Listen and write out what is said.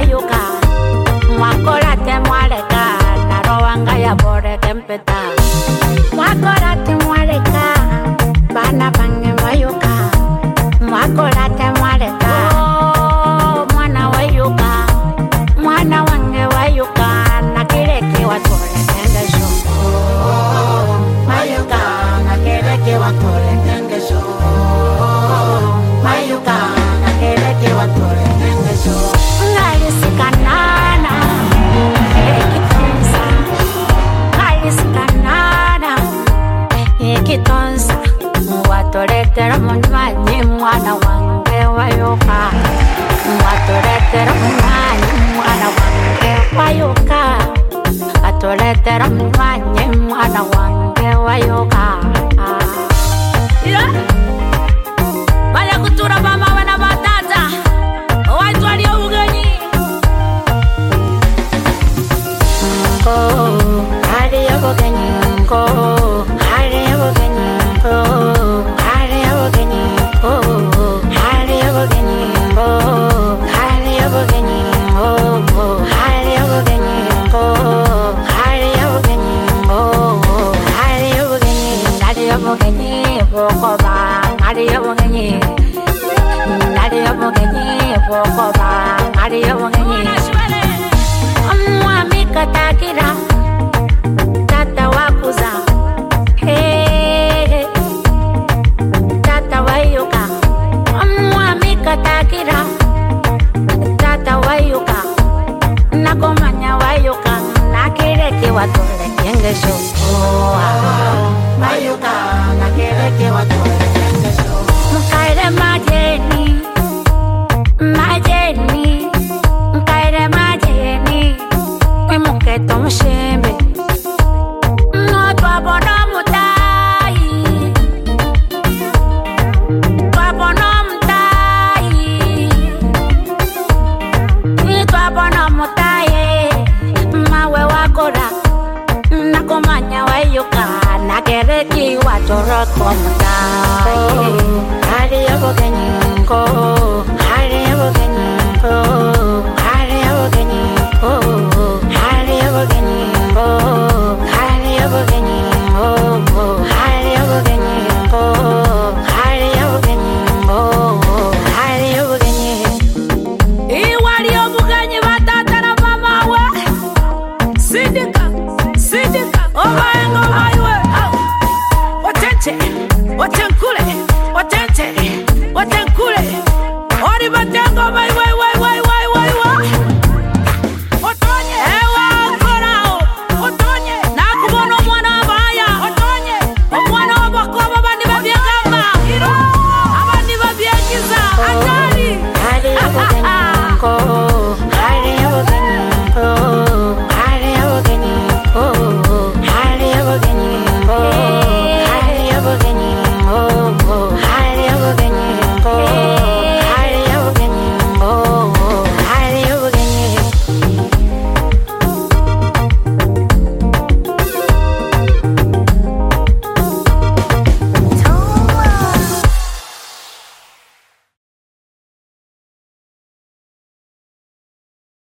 wayuka mwakorate mwaleka narowanga ya bore kempeta mwakorate mwaleka bana bange wayuka mwakorate mwaleka mwana wayuka mwana wange wayuka nakireke watore kengesho wayuka nakireke watore kengesho wayuka nakireke watore kengesho ngalisikana Kitonsa watoretera munwanyi mwana wange wayuka watoretera munwanyi mwana wange wayuka watoretera munwanyi mwana wange wayuka Vaya kutura mama wana batata watu waliobugenyi hali yobugenyi Katakira tata wakuza hey tata wayuka mwami katakira tata wayuka nakomanya wayuka nakireke watore kengesho wayuka nakireke watore kengesho mukaire majeni mukaire majeni Muketo mshembe Twabona mutai Twabona mutai Mawe wakora Nakomanya wayuka Nagereki watoroko mutai Hali yobogenyi